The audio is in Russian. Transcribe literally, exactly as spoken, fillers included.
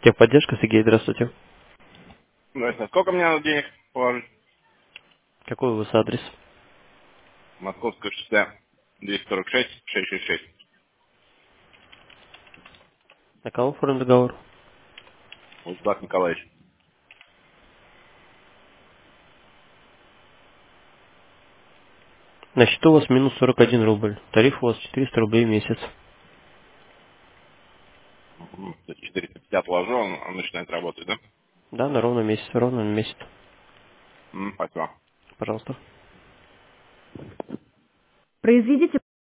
Техподдержка, Сергей, здравствуйте. Здрасте. Сколько мне надо денег положить? Какой у вас адрес? Московское шоссе двести сорок шесть шестьсот шестьдесят шесть. На кого оформлен договор? Владислав Николаевич. На счету у вас минус сорок один рубль. Тариф у вас четыреста рублей в месяц. Мгм. То есть четыреста пятьдесят вложу, он, он начинает работать, да? Да, на ровно месяц, ровно на месяц. М, Спасибо. Пожалуйста. Произведите